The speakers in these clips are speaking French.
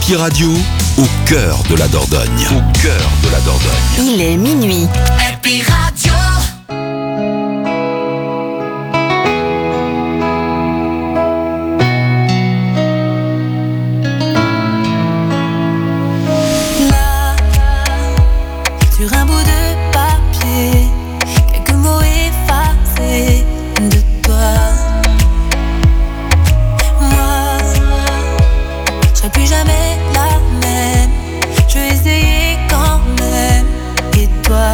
Happy Radio, au cœur de la Dordogne. Au cœur de la Dordogne. Il est minuit. Happy Radio. Là, sur un bout de papier, quelques mots effacés de toi. Moi, je serai plus jamais la même. Je vais essayer quand même. Et toi,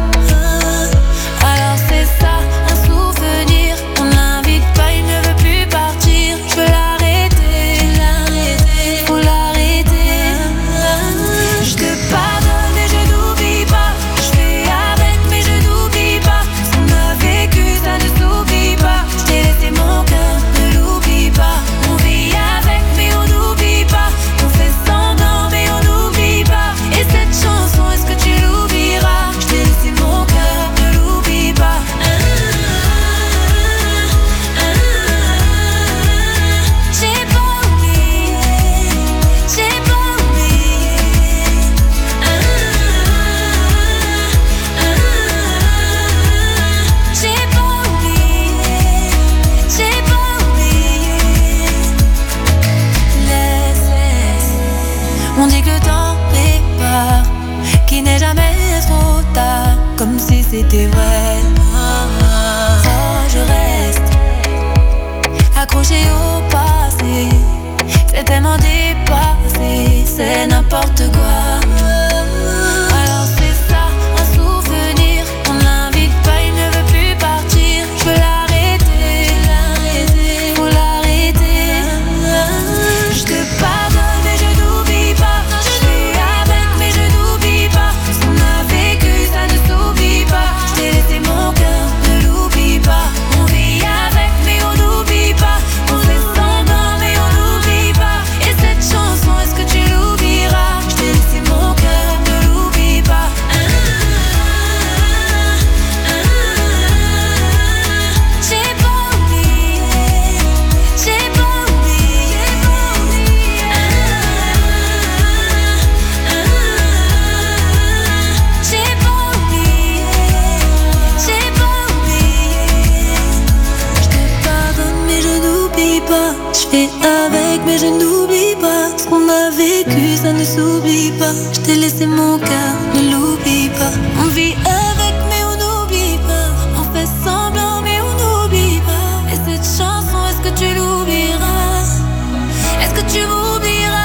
alors c'est ça, un souvenir. On l'invite pas, il ne veut plus partir. Je veux l'arrêter, faut l'arrêter. Je te pardonne et je n'oublie pas. Je fais avec mais je n'oublie pas. Ce qu'on a vécu, ça ne s'oublie pas. Je t'ai laissé mon cœur, ne l'oublie pas. On vit avec mais on n'oublie pas. On fait semblant mais on n'oublie pas. Et cette chanson, est-ce que tu l'oublieras? Je t'ai laissé mon cœur, ne l'oublie pas. J'ai pas oublié, j'ai pas oublié. J'ai pas oublié, j'ai pas oublié. Laisse, on dit que le temps répare, qu'il n'est jamais trop tard, comme si c'était vrai. Oh, je reste accroché au passé, c'est tellement dépassé, c'est n'importe quoi. Alors c'est ça, un souvenir. On l'invite pas, il ne veut plus partir. Je veux l'arrêter, faut l'arrêter. Je te pardonne et je n'oublie pas. Je fais avec mais je n'oublie pas. Ce qu'on a vécu, ça ne s'oublie pas. Je t'ai laissé mon cœur, ne l'oublie pas. On vit avec mais on n'oublie pas. On fait semblant mais on n'oublie pas. Et cette chanson, est-ce que tu l'oublieras? Je t'ai laissé mon cœur, ne l'oublie pas. J'ai pas oublié, j'ai pas oublié. J'ai pas oublié, j'ai pas oublié. Je te pardonne mais je n'oublie pas. Je fais avec mais je n'oublie pas. Ce qu'on a vécu, ça ne s'oublie pas. Je t'ai laissé mon cœur, ne l'oublie pas. On vit avec mais on n'oublie pas. On fait semblant mais on n'oublie pas. Et cette chanson, est-ce que tu l'oublieras? Est-ce que tu m'oublieras?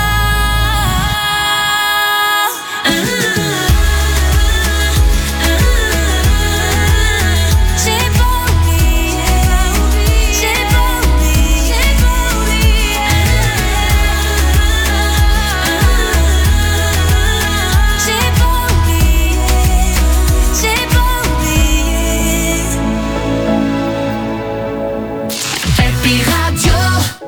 J'ai pas oublié, j'ai pas oublié, j'ai pas oublié. J'ai pas oublié, j'ai pas oublié. Happy Radio.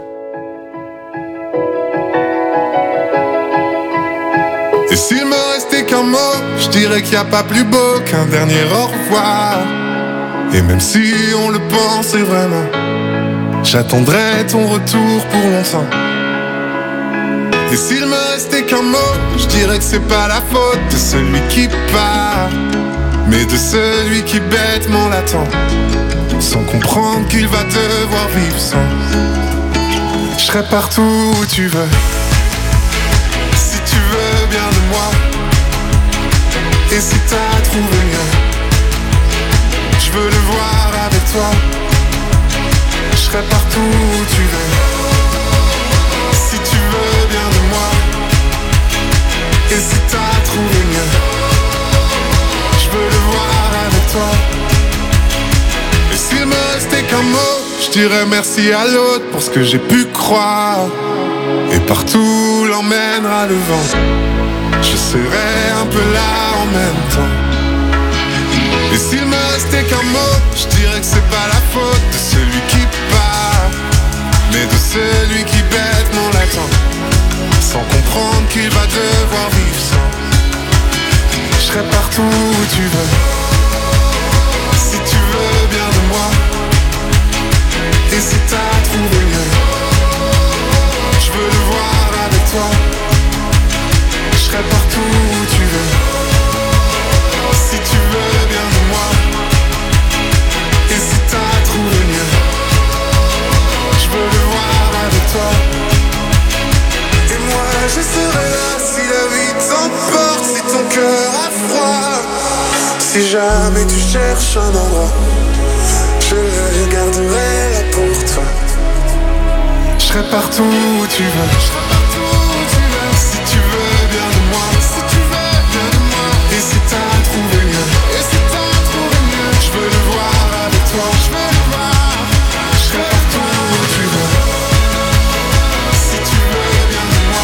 Et s'il me restait qu'un mot, je dirais qu'il n'y a pas plus beau qu'un dernier au revoir. Et même si on le pensait vraiment, j'attendrai ton retour pour longtemps. Et s'il me restait qu'un mot, je dirais que c'est pas la faute de celui qui part, mais de celui qui bêtement l'attend, sans comprendre qu'il va devoir vivre sans. Je serai partout où tu veux, si tu veux bien de moi. Et si t'as trouvé mieux, je veux le voir avec toi. Je serai partout où tu veux, si tu veux bien de moi. Et si t'as trouvé mieux, je veux le voir avec toi. Et s'il me restait qu'un mot, je dirais merci à l'autre pour ce que j'ai pu croire. Et partout l'emmènera le vent, je serai un peu là en même temps. Et s'il me restait qu'un mot, je dirais que c'est pas la faute de celui qui part, mais de celui qui bêtement l'attend, sans comprendre qu'il va devoir vivre sans. Je serai partout où tu veux, si tu veux bien de moi. Et si t'as trouvé mieux, je veux le voir avec toi. Si jamais tu cherches un endroit, je le garderai là pour toi. Je serai partout où tu veux. Si tu veux bien de moi, et si t'as trouvé mieux, je veux le voir avec toi. Je serai partout où tu veux. Si tu veux bien de moi,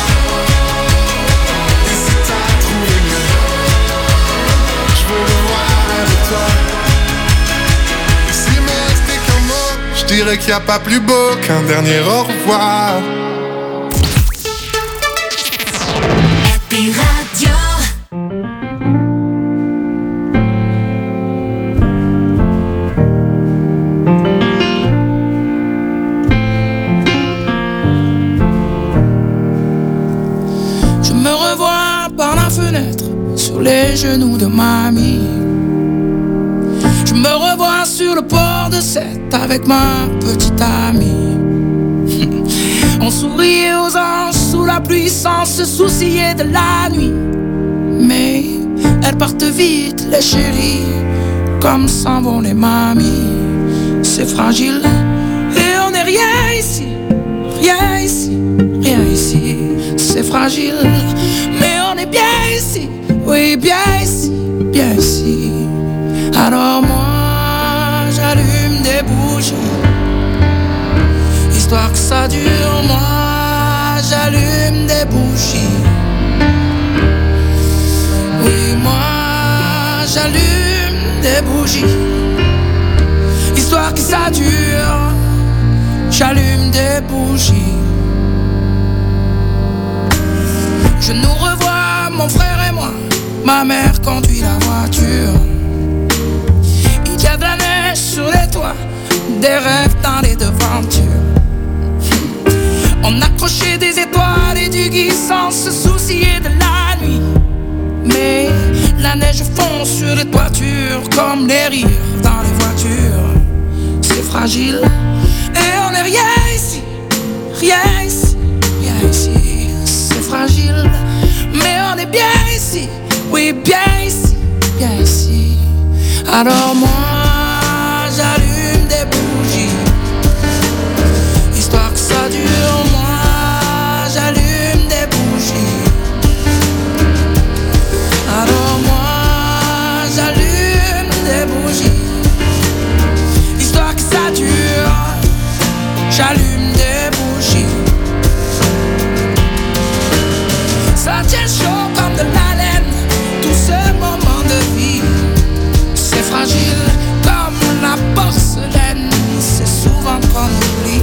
et si t'as trouvé mieux, je veux le voir avec toi. Et s'il me restait qu'un mot, je dirais qu'il n'y a pas plus beau qu'un dernier au revoir. Happy Radio. Je me revois par la fenêtre sur les genoux de mamie. Je me revois sur le port de Sète avec ma petite amie. On souriait aux anges sous la pluie sans se soucier de la nuit. Mais elles partent vite les chéris, comme s'en vont les mamies. C'est fragile et on n'est rien ici, rien ici, rien ici. C'est fragile mais on est bien ici, oui bien ici, bien ici. Alors moi j'allume des bougies, histoire que ça dure. Moi j'allume des bougies, oui moi j'allume des bougies, histoire que ça dure. J'allume des bougies. Je nous revois, mon frère et moi. Ma mère conduit la voiture. Il y a de la neige sur les toits, des rêves dans les devantures. On accrochait des étoiles et du gui sans se soucier de la nuit. Mais la neige fond sur les toitures comme les rires dans les voitures. C'est fragile et on n'est rien ici, rien ici, rien ici. C'est fragile mais on est bien ici, oui bien ici, bien ici. Alors moi j'allume des bougies, histoire que ça dure. Moi j'allume des bougies. Alors moi j'allume des bougies, histoire que ça dure. J'allume des bougies. Ça tient chaud comme de la laine, tout ce moment de vie. C'est fragile comme la porcelaine, c'est souvent qu'on oublie.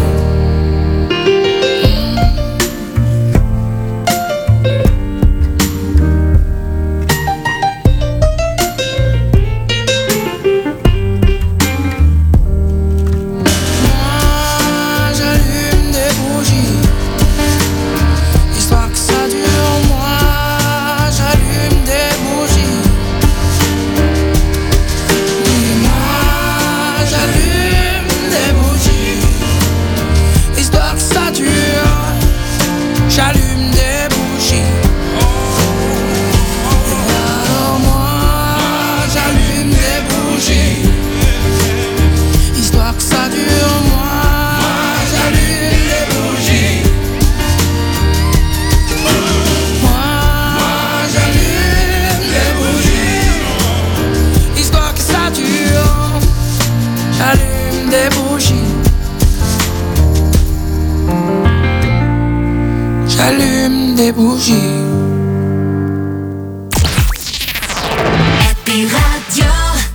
J'allume des bougies. Happy Radio.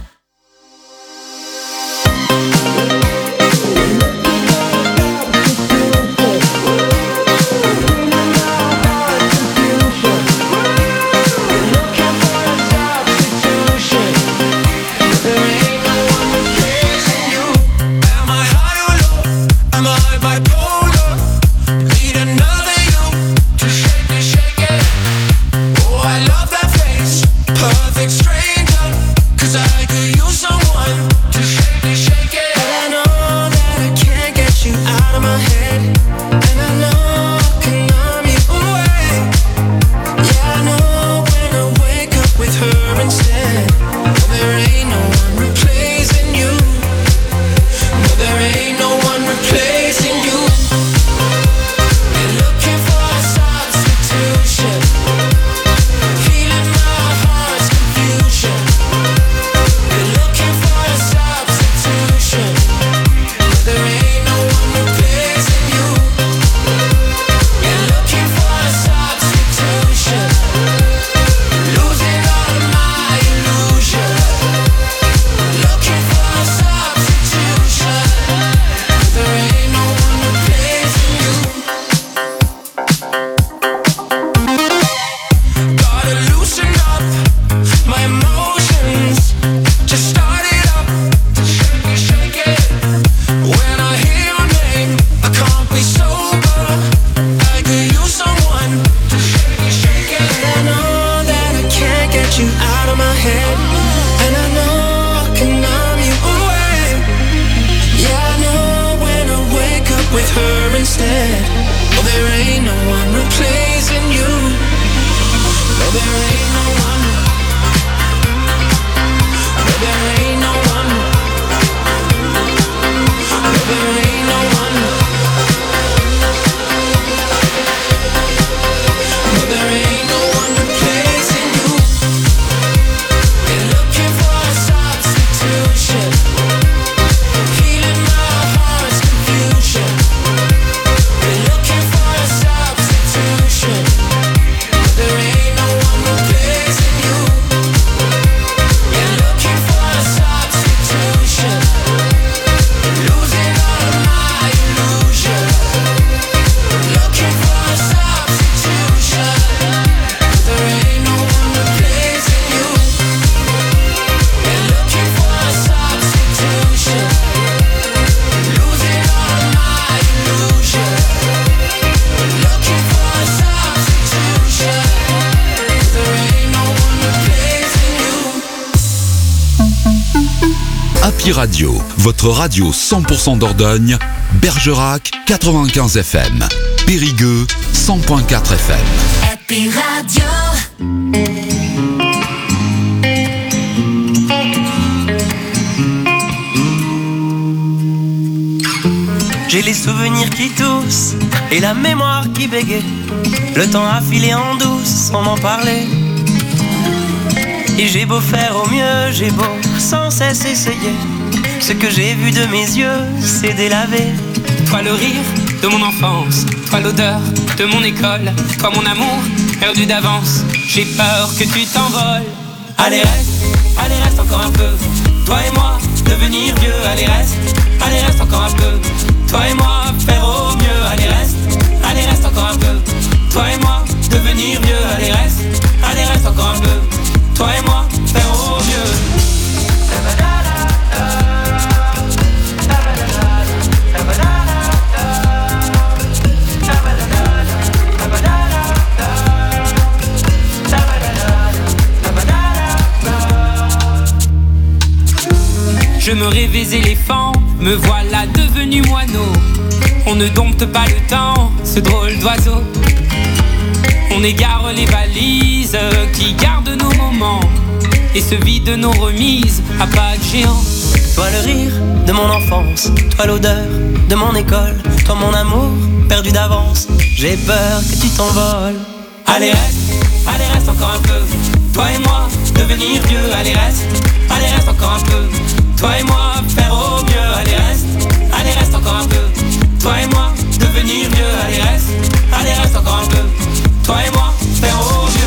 Am I bipolar? Need another you to shake it, shake it. Happy Radio, votre radio 100% Dordogne, Bergerac 95 FM, Périgueux 100.4 FM. Happy Radio. J'ai les souvenirs qui toussent et la mémoire qui bégaye. Le temps a filé en douce sans m'en parler. Et j'ai beau faire au mieux, j'ai beau sans cesse essayer. Ce que j'ai vu de mes yeux, c'est délavé. Toi le rire de mon enfance, toi l'odeur de mon école, toi mon amour perdu d'avance. J'ai peur que tu t'envoles. Allez reste encore un peu. Toi et moi, devenir vieux. Allez reste encore un peu. Toi et moi, faire au mieux. Allez reste encore un peu. Toi et moi, devenir vieux. Allez reste encore un peu. Toi et moi, faire au mieux. Je me rêvais éléphant, me voilà devenu moineau. On ne dompte pas le temps, ce drôle d'oiseau. On égare les valises qui gardent nos moments et se vident nos remises à pas de géant. Toi le rire de mon enfance, toi l'odeur de mon école, toi mon amour perdu d'avance. J'ai peur que tu t'envoles. Allez reste encore un peu. Toi et moi, devenir vieux. Allez reste encore un peu. Toi et moi, faire au mieux. Allez reste encore un peu. Toi et moi, devenir vieux. Allez reste encore un peu. Toi et moi, faire au mieux.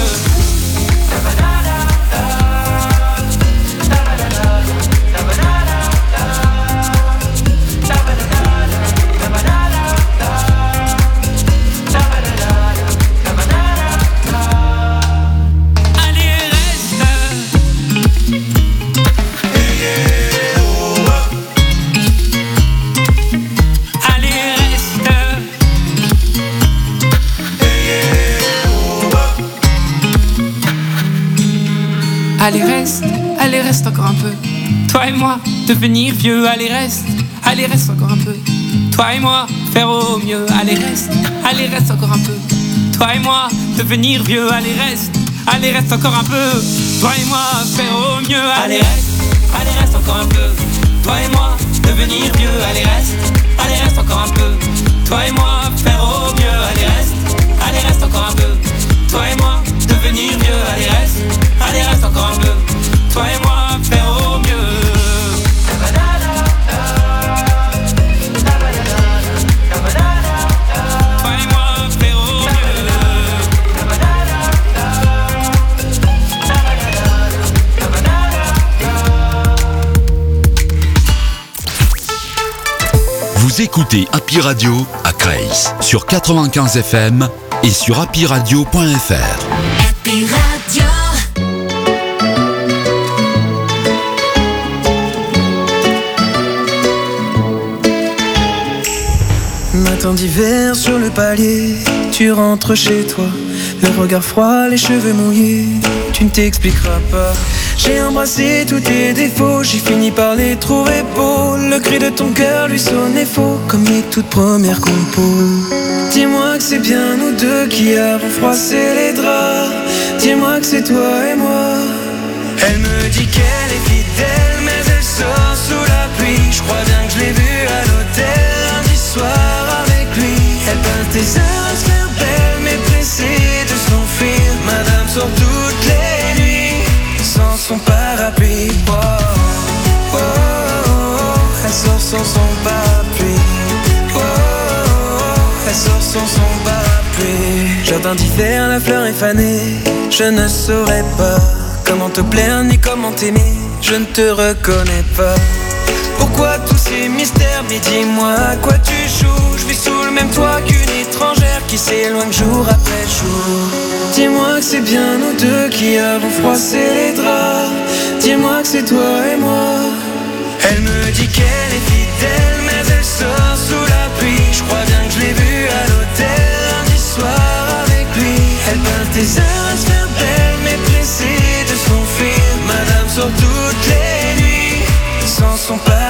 Allez reste encore un peu. Toi et moi, devenir vieux. Allez reste encore un peu. Toi et moi, faire au mieux. Allez reste encore un peu. Toi et moi, devenir vieux. Allez reste encore un peu. Toi et moi, faire au mieux. Allez reste encore un peu. Toi et moi, devenir vieux. Allez reste encore un peu. Toi et moi, faire au mieux. Allez reste encore un peu. Toi et moi, devenir vieux. Allez reste encore un peu. Toi et moi, faire au mieux. Toi et moi, faire au mieux. Vous écoutez Happy Radio à Creil sur 95 FM et sur happyradio.fr. Happy Radio. Matin d'hiver sur le palier, tu rentres chez toi, le regard froid, les cheveux mouillés, tu ne t'expliqueras pas. J'ai embrassé tous tes défauts, j'ai fini par les trouver beaux. Le cri de ton cœur lui sonnait faux, comme les toutes premières compos. Dis-moi que c'est bien nous deux qui avons froissé les draps. Dis-moi que c'est toi et moi. Elle me dit qu'elle est fidèle, mais elle sort sous la pluie. Je crois bien que je l'ai vue à l'hôtel lundi soir avec lui. Elle peint tes heures à se faire belle, mais pressée de s'enfuir. Madame sort toutes les nuits sans son parapluie. Oh, oh, oh, oh. Elle sort sans son parapluie. Oh, oh, oh. Elle sort sans son parapluie. Jardin d'hiver, la fleur est fanée. Je ne saurais pas comment te plaire ni comment t'aimer. Je ne te reconnais pas. Pourquoi tous ces mystères? Mais dis-moi à quoi tu joues. Je vis sous le même toit qu'une étrangère qui s'éloigne jour après jour. Dis-moi que c'est bien nous deux qui avons froissé les draps. Dis-moi que c'est toi et moi. Elle me dit qu'elle est fidèle, mais elle sort sous la pluie. Je crois bien que je l'ai vue à l'hôtel lundi soir avec lui. Elle peint tes heures à se faire belle, mais pressée de s'enfuir. Madame sort toutes les nuits sans son père.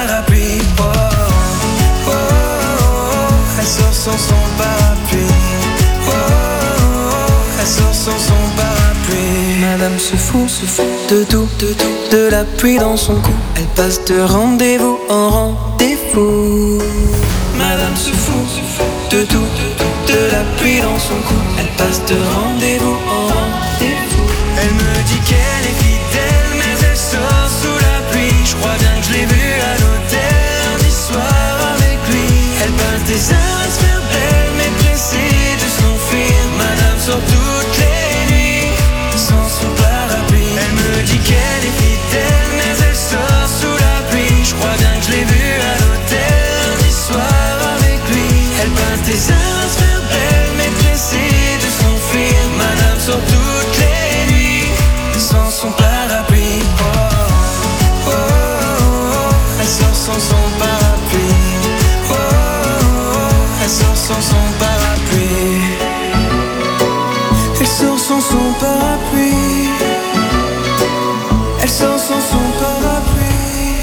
sans son parapluie. Oh, oh, oh, elle sort sans son parapluie. Madame se fout de tout, de la pluie dans son cou. Elle passe de rendez-vous en rendez-vous. Madame se fout de tout, de la pluie dans son cou. Elle passe de rendez-vous en rendez-vous. Elle me dit qu'elle est fidèle, mais elle sort sous la pluie. Je crois bien que je l'ai vue à l'hôtel lundi soir avec lui. Elle passe des heures à se faire belle, mais pressée de s'enfuir. Madame sort toutes les nuits sans son parapluie. Elle me dit qu'elle est fidèle, mais elle sort sous la pluie. Je crois bien que je l'ai vue à l'hôtel lundi soir avec lui. Elle passe des heures à se faire belle, mais pressée de s'enfuir. Madame sort toutes les nuits sans son parapluie. Oh, oh, oh, oh. Elle sort sans son parapluie. Oh, oh, oh. Elle sort sans son parapluie. Elle sort sans son parapluie. Elle sort sans son parapluie.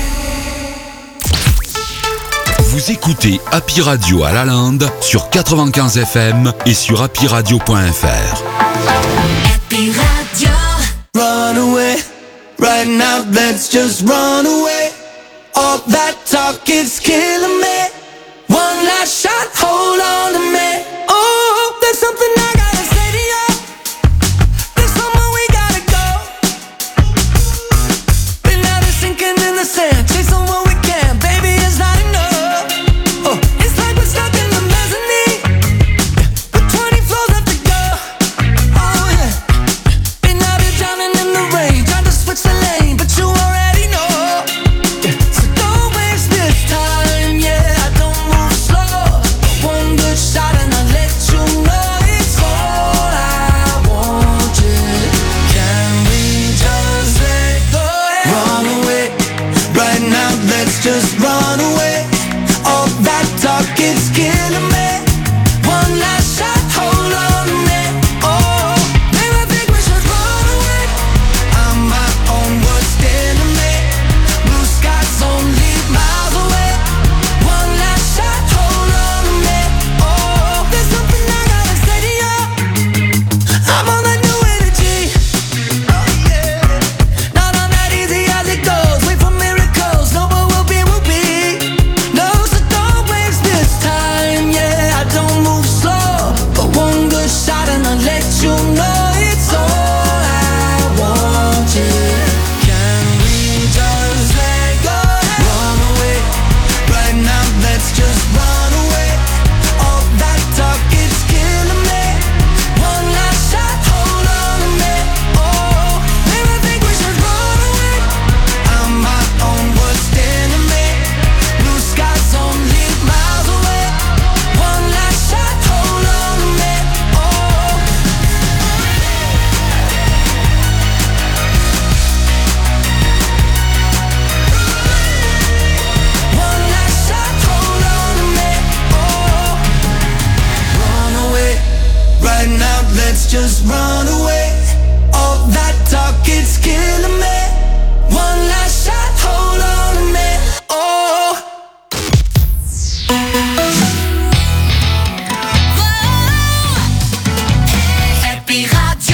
Vous écoutez Happy Radio à Lalande sur 95 FM et sur happyradio.fr. Happy Radio. Run away, right now let's just run away. All that talk is killing me. One last shot, hold on to me. Oh, there's something I gotta say to you. There's somewhere we gotta go. Been out of sinking in the sand, chasing what we can, baby, it's not enough. Oh, it's like we're stuck in the mezzanine, with 20 floors left to go. Oh yeah, been out here drowning in the rain, trying to switch the lane, but you already know. Yeah. So don't waste this time, yeah, I don't move slow. One good shot and I'll let you know it's all I want, yeah. Can we just let go and run away? Right now, let's just run away. All that talk, it's killing me. One last shot, hold on to me. Oh, maybe I think we should run away. I'm my own worst enemy. Blue skies only miles away. One last shot, hold on to me. Oh, there's something I gotta say to you. I'm on that new energy. Oh yeah, not on that easy as it goes. Wait for miracles, no what will be will be. No, so don't waste this time. Yeah, I don't move slow, but one good shot and I'll let you know it's all I want. Yeah, can we just let go and run away? Right now, let's just run away. All that talk, it's killing me. One last shot, hold on to me. Oh, maybe I think we should run away. I'm my own worst enemy. Blue skies only miles away. One last shot, hold on to me. Oh, one last shot, hold on to me. Oh, run away. Right now, let's just run away. All that talk, it's killing me. One last shot, hold on to me. Oh. Happy Radio.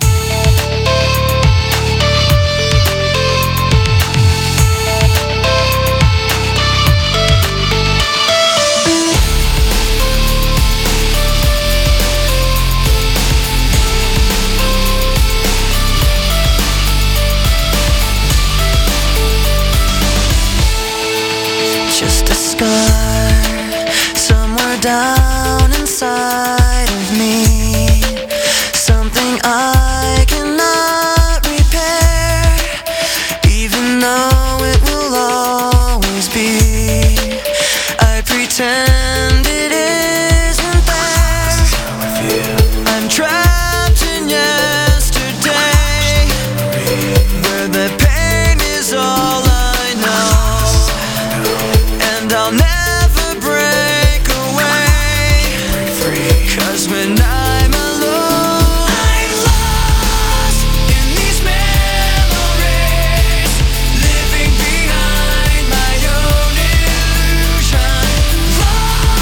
Just a scar somewhere down inside of me. Something I cannot repair, even though it will always be. I pretend it isn't there. I'm trapped in yesterday, where the pain is all I know, and I'll never break away. 'Cause when I'm alone, I'm lost in these memories, living behind my own illusion. Lost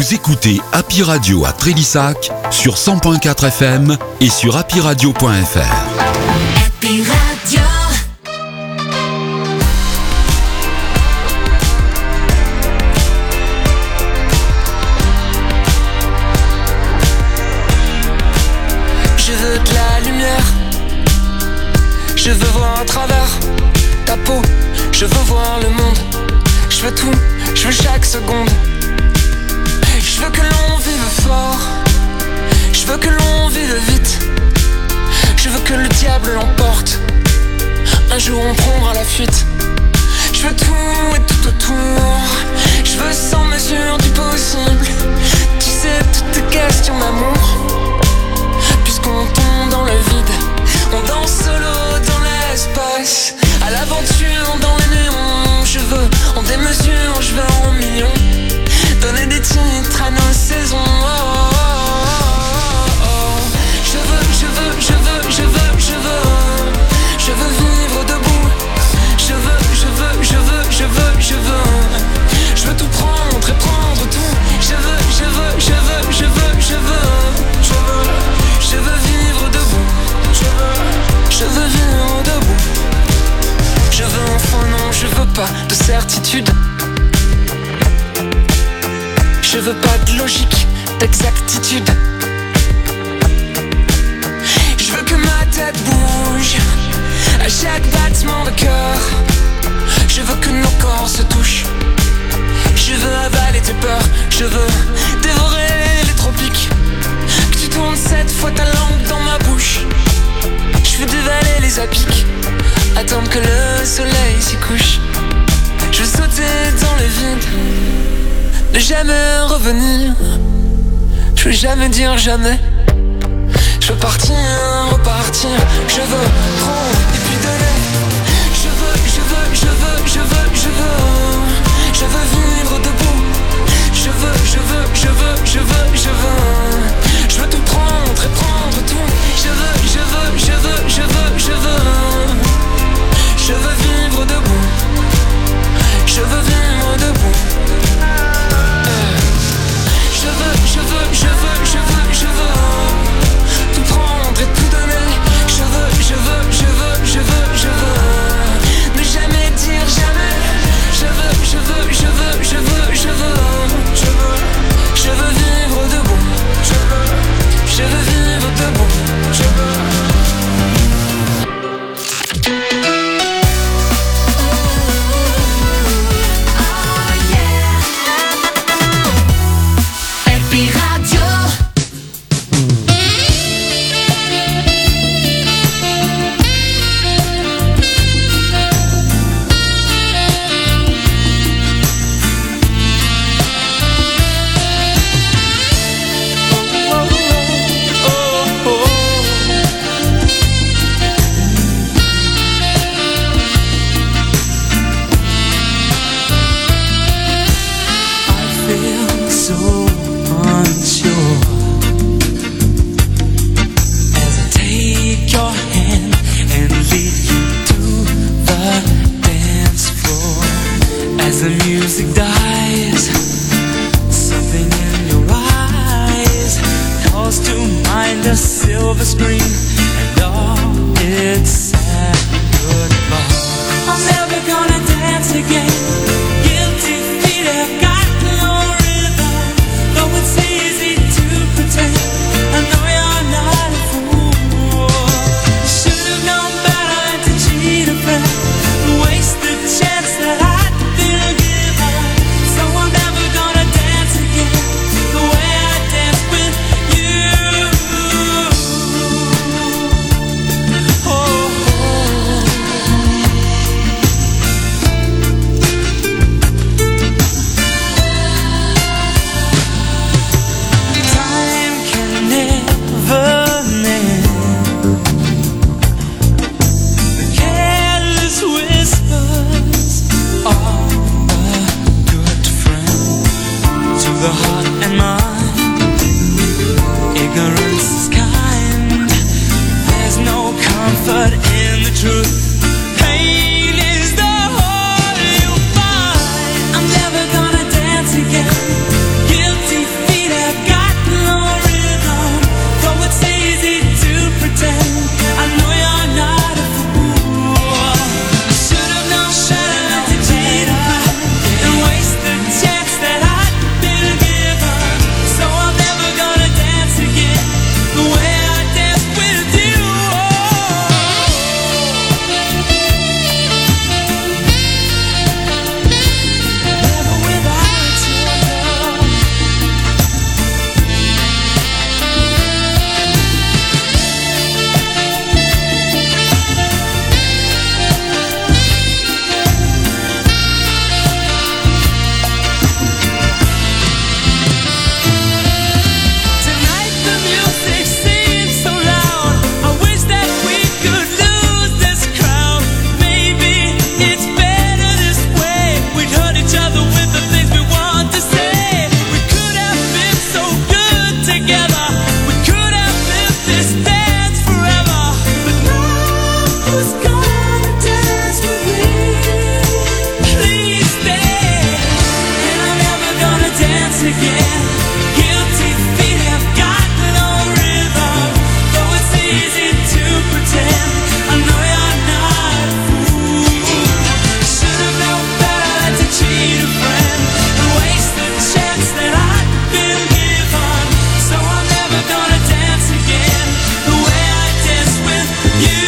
Vous écoutez Happy Radio à Trélissac sur 100.4 FM et sur happyradio.fr. Happy Radio. Je veux de la lumière, je veux voir à travers ta peau, je veux voir le monde, je veux tout, je veux chaque seconde. Je veux que l'on vive fort, je veux que l'on vive vite, je veux que le diable l'emporte, un jour on prendra la fuite. Je veux tout et tout autour, je veux sans mesure du possible, tu sais toutes tes questions d'amour. Puisqu'on tombe dans le vide, on danse solo dans l'espace, à l'aventure dans les néons. Je veux en démesure, je veux en millions, donner des titres à nos saisons. Oh, oh, oh, oh. Je veux, je veux, je veux, je veux, je veux, je veux vivre debout. Je veux, je veux, je veux, je veux, je veux, je veux tout prendre et prendre tout. Je veux, je veux, je veux, je veux, je veux, je veux, je veux vivre debout. Je veux vivre debout. Je veux enfin non, je veux pas de certitude. Je veux pas de logique, d'exactitude. Je veux que ma tête bouge à chaque battement de cœur. Je veux que nos corps se touchent. Je veux avaler tes peurs. Je veux dévorer les tropiques. Que tu tournes 7 fois ta langue dans ma bouche. Je veux dévaler les apics, attendre que le soleil s'y couche. Je veux sauter dans le vide, ne jamais revenir. Je veux jamais dire jamais. Je veux partir, repartir. Je veux prendre et puis donner. Je veux, je veux, je veux, je veux, je veux, je veux vivre debout. Je veux, je veux, je veux, je veux, je veux, je veux tout prendre et prendre tout. Je veux, je veux, je veux, je veux, je veux, je veux vivre debout. Je veux vivre debout. Je veux, je veux, je veux, je veux, je veux tout prendre et tout donner. Je veux, je veux, je veux, je veux, je veux ne jamais dire jamais. Je veux, je veux, je veux, je veux, je veux, je veux, je veux vivre debout. Je veux, je veux vivre debout. Je veux. Oh dance again. Guilty feet have got no rhythm, though it's easy to pretend. I know you're not a fool. Should've known better to cheat a friend and waste the chance that I'd been given. So I'm never gonna dance again the way I dance with you.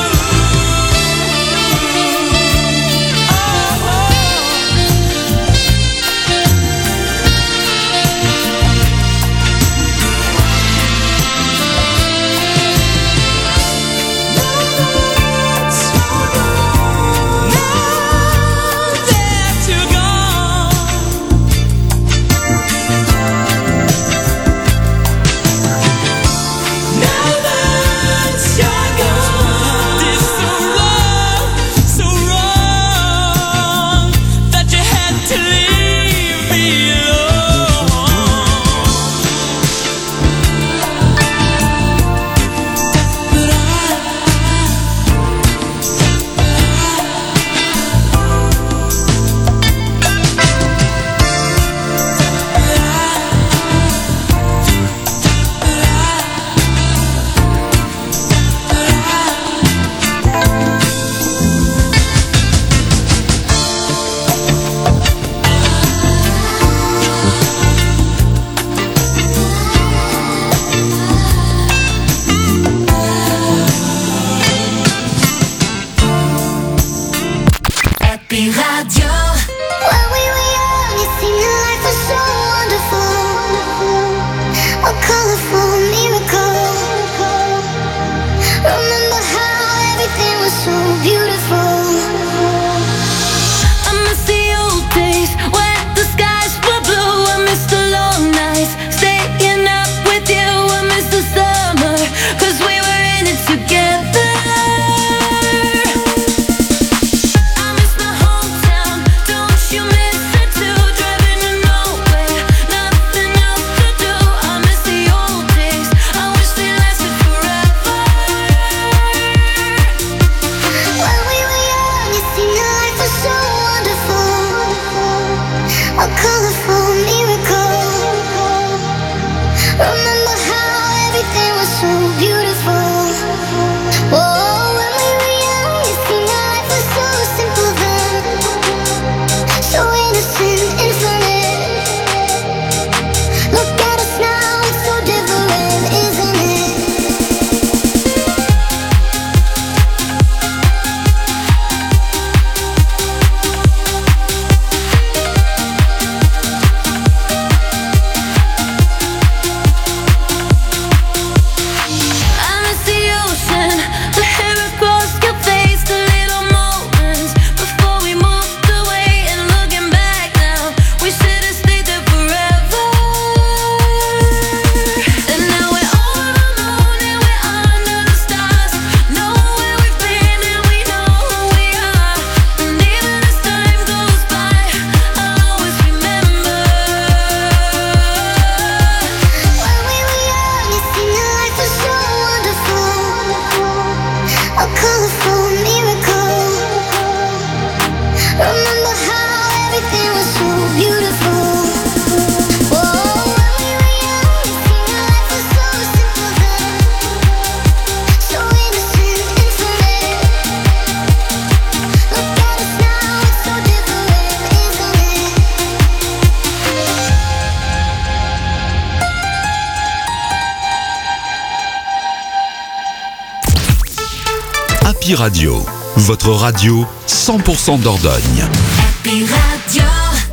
Happy Radio, votre radio 100% Dordogne. Happy Radio.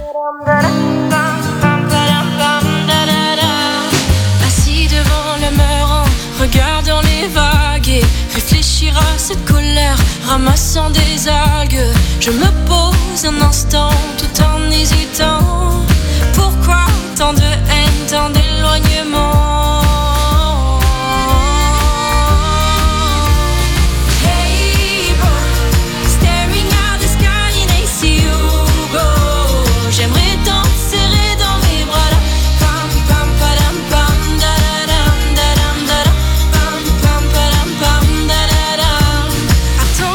Assis devant le mur en regardant les vagues et réfléchir à cette colère, ramassant des algues. Je me pose un instant tout en hésitant. Pourquoi tant de haine, tant d'éloignement?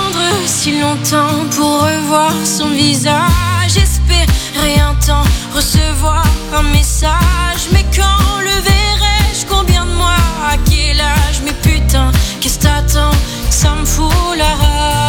Pour revoir son visage, espérer un temps, un message. Mais quand le verrai-je, combien de mois, à quel âge? Mais putain, qu'est-ce que t'attends? Ça me fout la rage.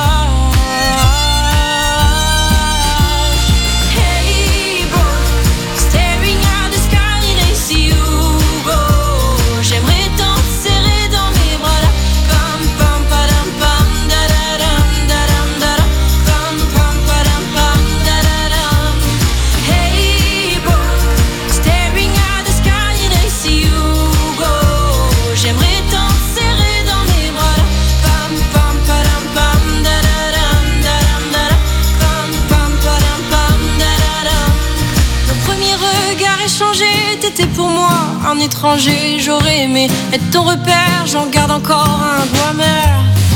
Hey bro, staring at the sky and I see you go. J'aimerais tant te serrer dans mes bras là. Pam pam padam pam da da dam da dam da dam. Pam pam padam pam da da dam. Hey bro, staring at the sky and I see you go. J'aimerais tant te serrer dans mes bras là. Pam pam padam pam da da dam da dam da dam. Pam pam padam pam da da dam. Nos premiers regards échangés, t'étais pour moi un étranger. J'aurais aimé être ton repère, j'en garde encore un goût amer.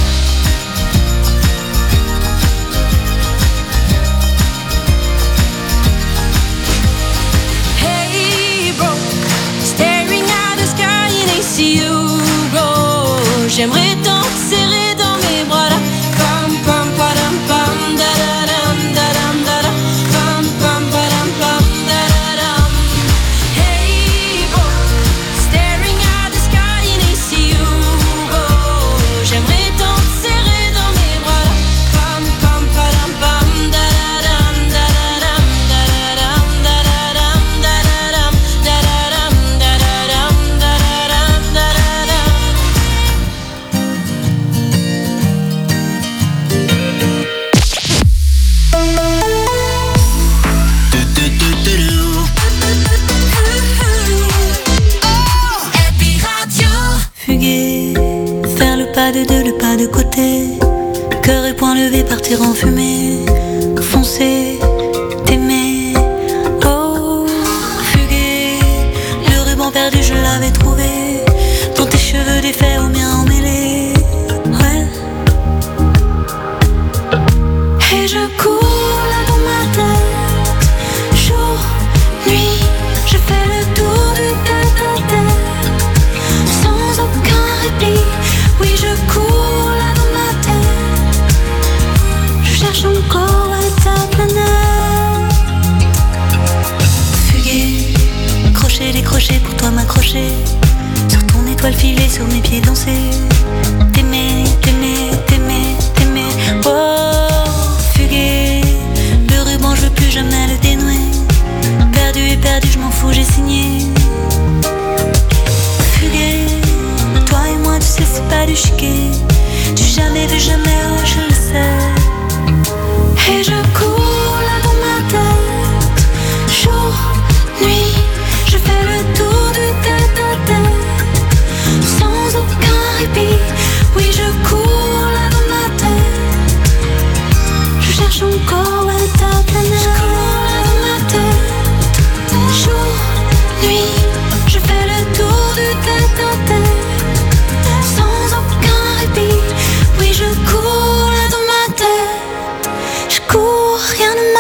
Hey bro, staring at the sky and I see you go. J'aimerais tant te serrer dans mes bras là. Pam pam padam pam da da dam da dam da dam. Pam pam padam pam da da dam. Hey bro, staring at the sky and I see you go. J'aimerais tant te serrer dans mes bras là. Pam pam padam pam da da dam da da dam da da dam da da dam da da dam da da dam da da dam da da dam da da dam. Happy Radio. Fuguer, faire le pas de deux, le pas de côté. Cœur et poing levé, partir en fumée. Foncer, t'aimer. Oh, fuguer, le ruban perdu, je l'avais trouvé. Dans tes cheveux défaits, aux miens emmêlés. Ouais. Et je cours là dans ma tête. Jour, nuit, je fais le tour du tête-à-tête. Sans aucun répit, oui je cours là dans ma tête. Je cherche encore où est ta planète. Fuguer, crochet, décrocher pour toi m'accrocher. Sur ton étoile filée, sur mes pieds danser. T'aimer, t'aimer, t'aimer, t'aimer. Oh, fuguer, le ruban je veux plus jamais le dénouer. Perdu et perdu, je m'en fous, j'ai signé. Fuguer, toi et moi tu sais c'est pas du chiquet. Du jamais de jamais, oh je le sais. Et je cours là dans ma tête. Jour, nuit, je fais le tour du tête-à-tête. Sans aucun répit, oui je cours là dans ma tête. Je cherche encore où est ta planète. Je cours là dans ma tête. Jour, nuit, je fais le tour du tête-à-tête. Sans aucun répit, oui je cours là dans ma tête. Je cours, rien ne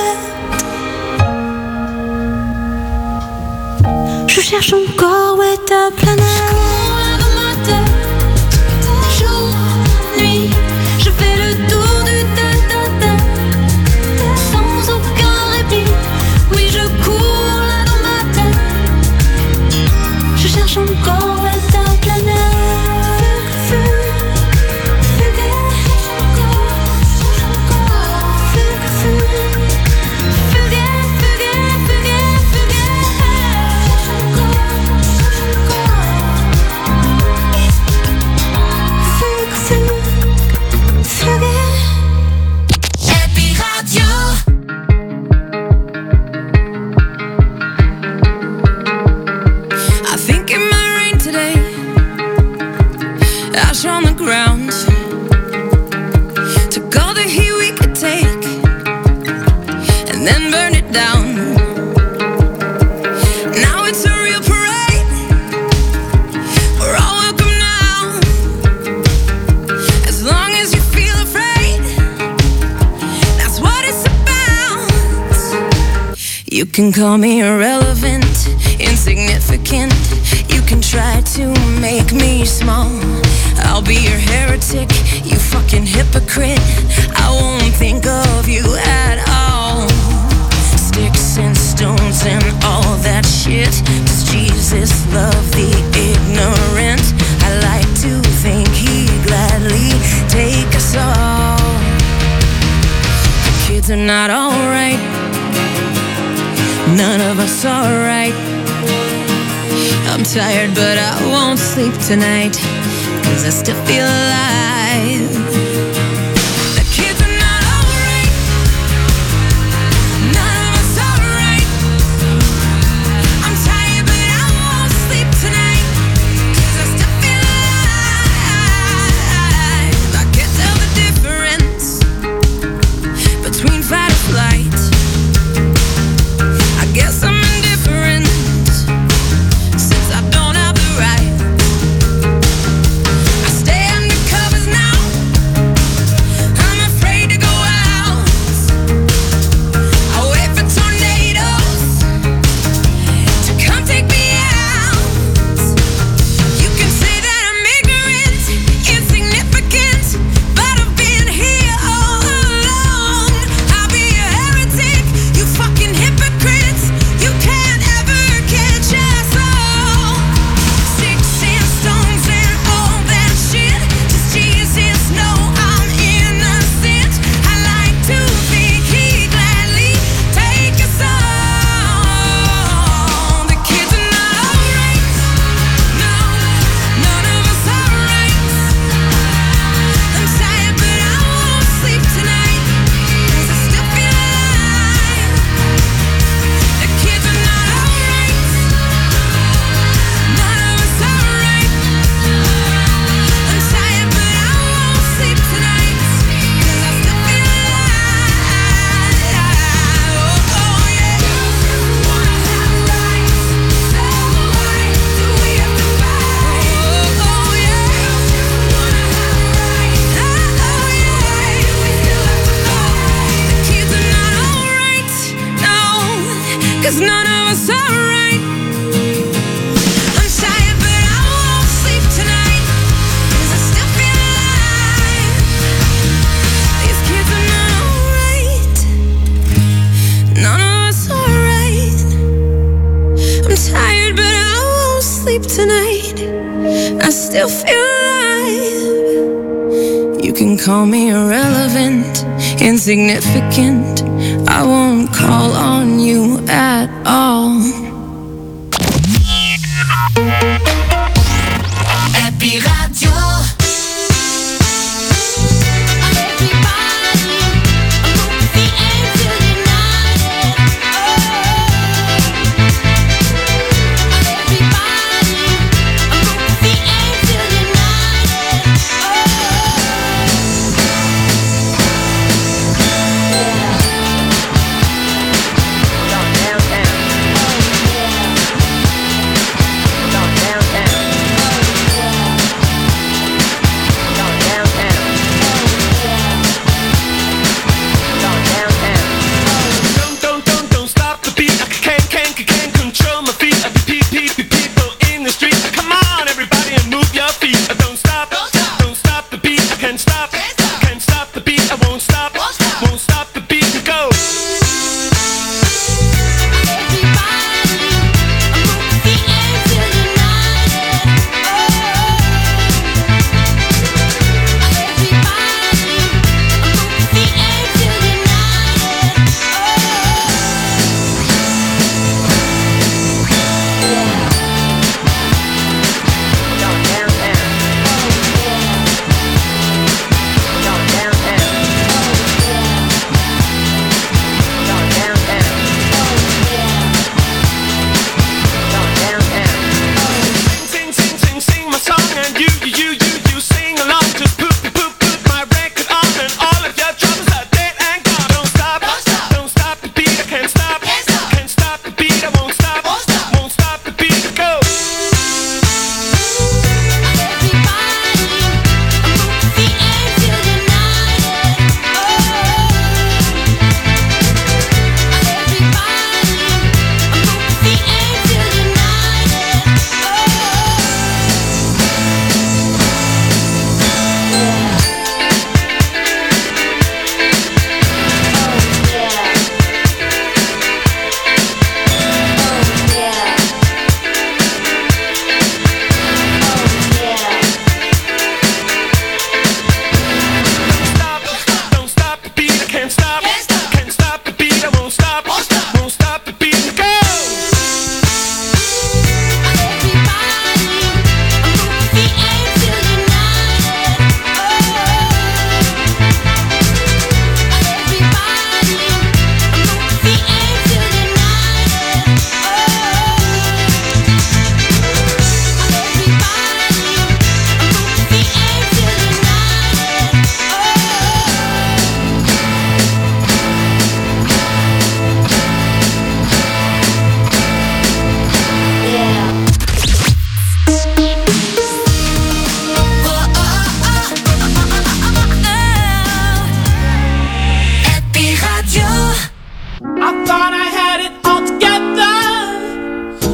m'arrête. Je cherche encore où est ta planète. Je cours là dans ma tête. Jour, nuit, je fais le tour du tête-à-tête. Sans aucun répit, oui je cours là dans ma tête. Je cherche encore où est ta planète. Happy Radio. I think it might rain today. Ash on the ground. Took all the heat we could take and then burn it down. Now it's a real parade. We're all welcome now. As long as you feel afraid, that's what it's about. You can call me irrelevant, insignificant. You can try to make me small. I'll be your heretic, you fucking hypocrite. I won't think of you at all. Sticks and stones. stones and all that shit. Does Jesus love the ignorant? I like to think he'd gladly take us all. The kids are not alright. None of us are right. I'm tired but I won't sleep tonight, 'cause I still feel alive. The kids are not alright. None of us are right. I'm tired but I won't sleep tonight, 'cause I still feel alive. I can't tell the difference between fight or flight. I guess I'm indifferent since I don't have the right. I stay under covers now. I'm afraid to go out. I wait for tornadoes to come take me out. You can say that I'm ignorant, insignificant, but I've been here all along. I'll be a heretic, you fucking hypocrites. You can't ever catch us all. Sticks and stones and all that shit. Does Jesus know I'm innocent? I like to think he'd gladly take us all. The kids are not alright. No, none of us are right. I'm tired but I won't sleep tonight, 'cause I still feel alive. The kids are not alright. None of us are right. I'm tired but I won't sleep tonight, 'cause I still feel alive. Oh yeah. Wanna have rights? So why do we have to fight? Oh yeah. Wanna have rights? Oh yeah. We still have to fight. The kids are not alright. No, 'cause none of us are right. I'm tired but I won't sleep tonight, 'cause I still feel alive. These kids are not alright. None of us are right. I'm tired but I won't sleep tonight. I still feel alive. You can call me irrelevant, insignificant. I won't call on you at all. Happy Radio. Everybody, move the angel united. Everybody, move the angel united.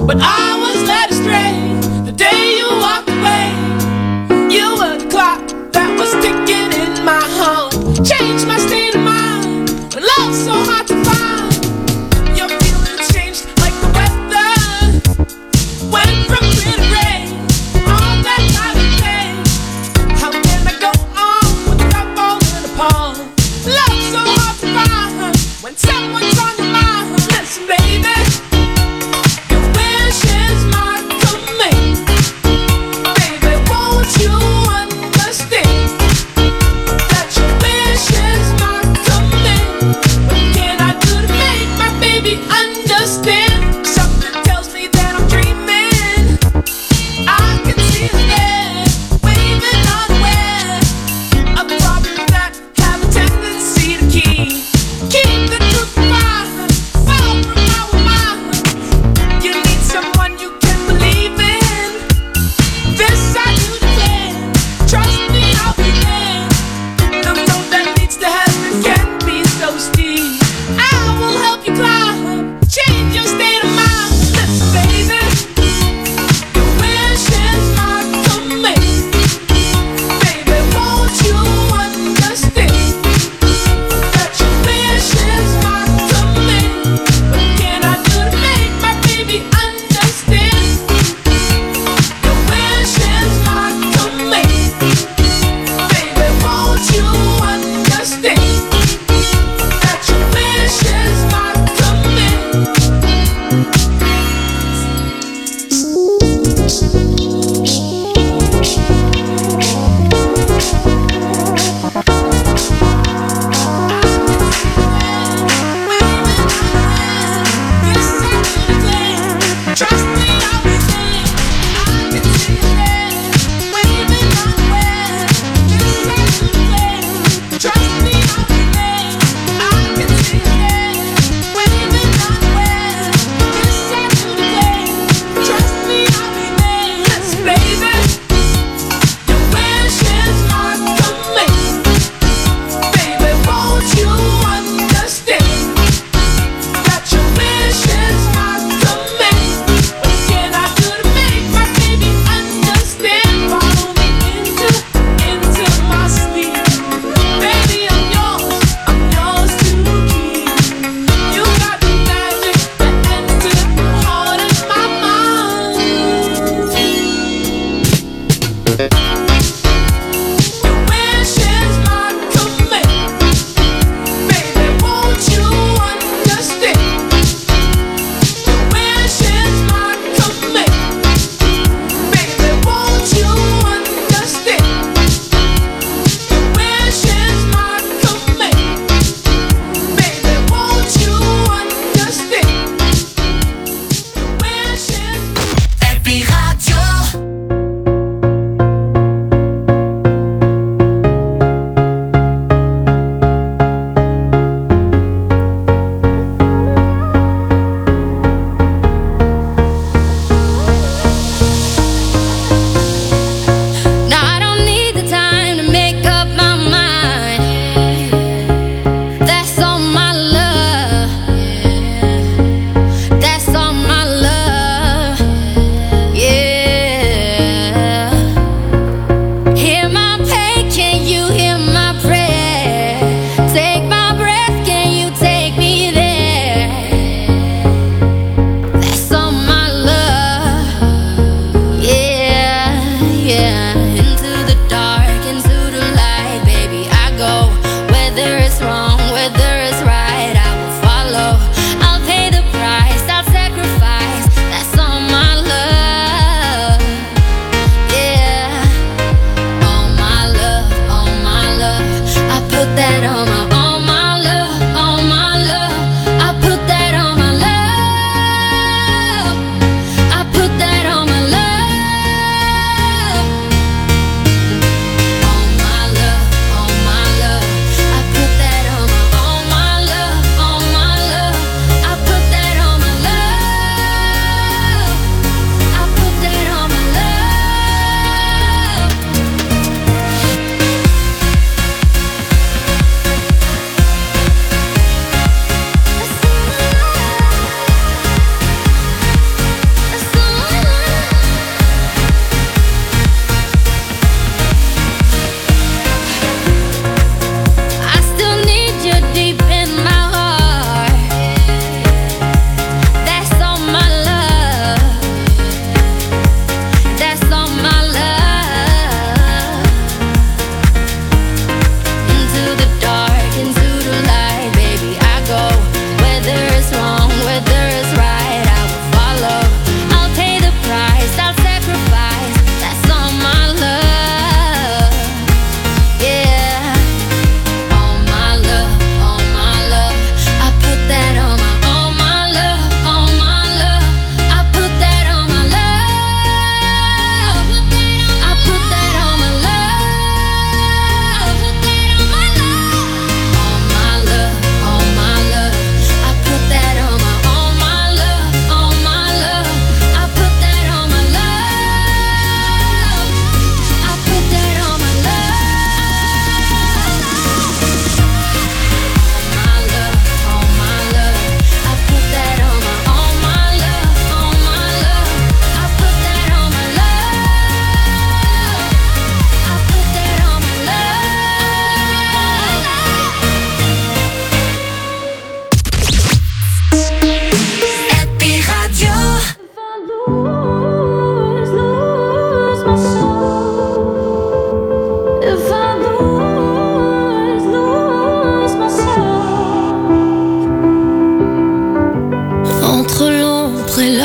But I was led astray the day you walked away. You were the clock that was ticking in my heart. Changed my state of mind when love's so hard to find. Your feelings changed like the weather. Went from clear to gray, all that time and day. How can I go on without falling apart? Love's so hard to find when someone's on your mind. Listen, baby, your wish is my command.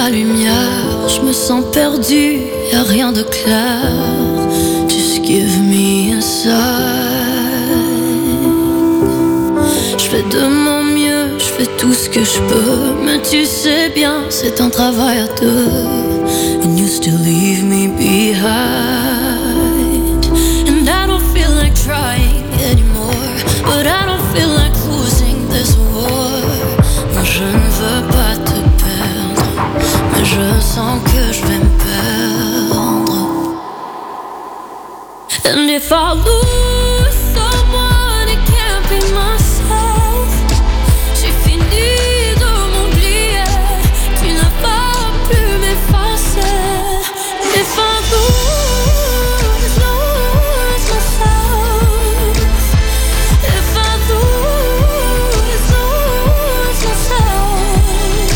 la lumière, je me sens perdue, y'a rien de clair. Just give me a sign. Je fais de mon mieux, je fais tout ce que je peux, mais tu sais bien, c'est un travail à deux. And you still leave me behind. And I don't feel like trying anymore, but I don't feel like losing this war. Moi je ne veux pas te perdre, mais je sens que je vais me perdre. And if I lose someone, it can't be myself. J'ai fini de m'oublier, tu ne vas plus m'effacer. If I lose myself, if I lose myself.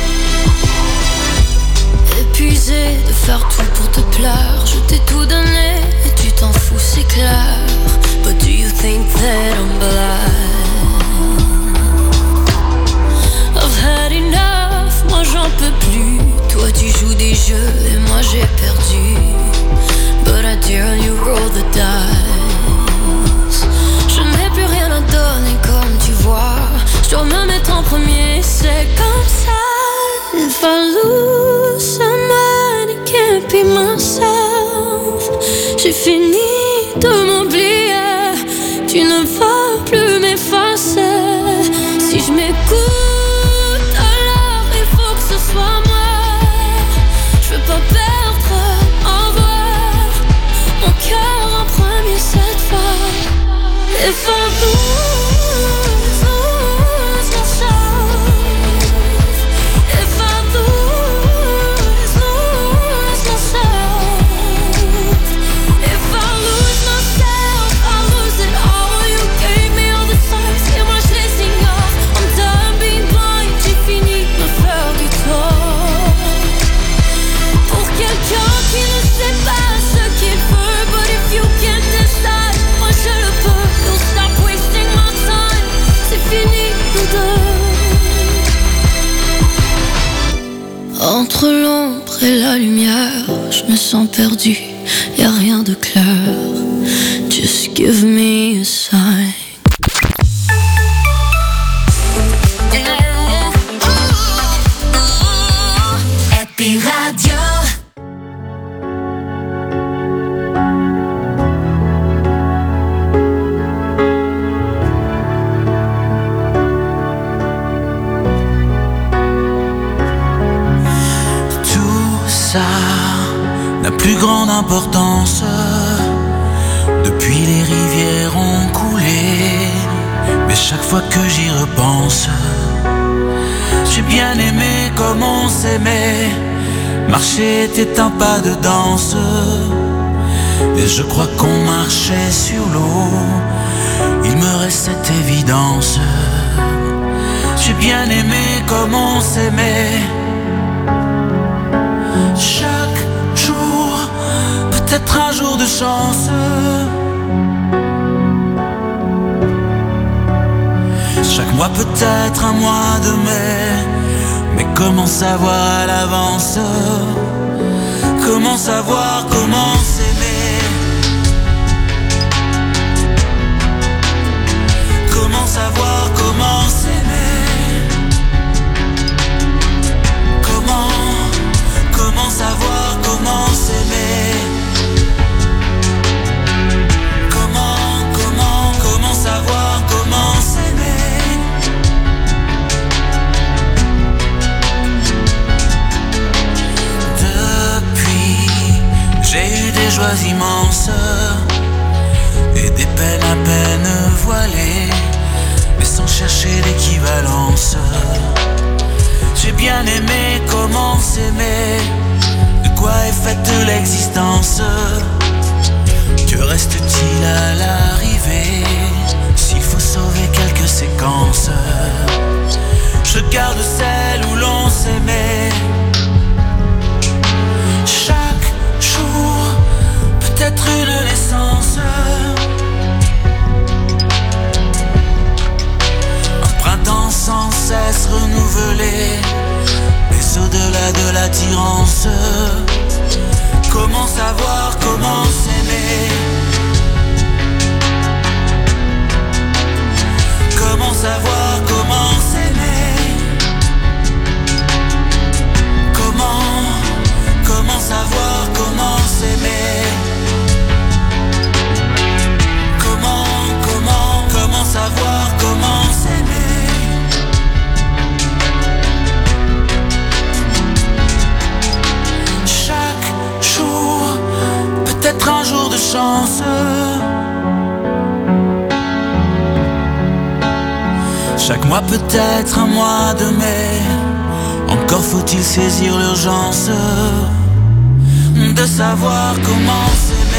Épuisé de faire tout pour te plaire, je t'ai tout donné et tu t'en fous, c'est clair. But do you think that I'm blind? I've had enough, moi j'en peux plus. Toi tu joues des jeux et moi j'ai perdu. But I dare you roll the dice. Je n'ai plus rien à donner comme tu vois. Je dois me mettre en premier, c'est comme ça. If I lose someone, it can't be myself. J'ai fini de m'oublier, tu ne vas plus m'effacer. Si je m'écoute, alors il faut que ce soit moi. Je veux pas perdre en vrai mon cœur en premier cette fois. If I lose myself, if I lose myself, if I lose myself, I lose it all. You gave me all the signs et moi je les ignore. I'm done being blind, j'ai fini de me faire du tort. Pour quelqu'un qui ne sait pas ce qu'il veut, but if you can't decide, moi je le peux. You'll stop wasting my time, c'est fini nous deux. Entre l'ombre et la lumière, je me sens perdu, y'a rien de clair. Just give me a sign. Happy Radio. Tout ça n'a plus grande importance. Depuis les rivières ont coulé, mais chaque fois que j'y repense, j'ai bien aimé comme on s'aimait. Marcher était un pas de danse, et je crois qu'on marchait sur l'eau. Il me reste cette évidence. J'ai bien aimé comme on s'aimait. Chaque jour, peut-être un jour de chance. Chaque mois peut-être un mois de mai. Mais comment savoir à l'avance? Comment savoir comment s'aimer? Comment savoir comment s'aimer? Comment savoir comment s'aimer? Comment savoir comment s'aimer? Depuis, j'ai eu des joies immenses et des peines à peine voilées, mais sans chercher d'équivalence. J'ai bien aimé comment s'aimer. De quoi est faite l'existence? Que reste-t-il à l'arrivée s'il faut sauver quelques séquences? Je garde celle où l'on s'aimait. Chaque jour, peut-être une naissance. Un printemps sans cesse renouvelé, mais au-delà attirance. Comment savoir comment s'aimer? Comment savoir comment s'aimer? Comment savoir comment s'aimer? Comment savoir comment s'aimer? Chaque jour, peut-être un jour de chance. Chaque mois peut-être un mois de mai. Encore faut-il saisir l'urgence de savoir comment s'aimer.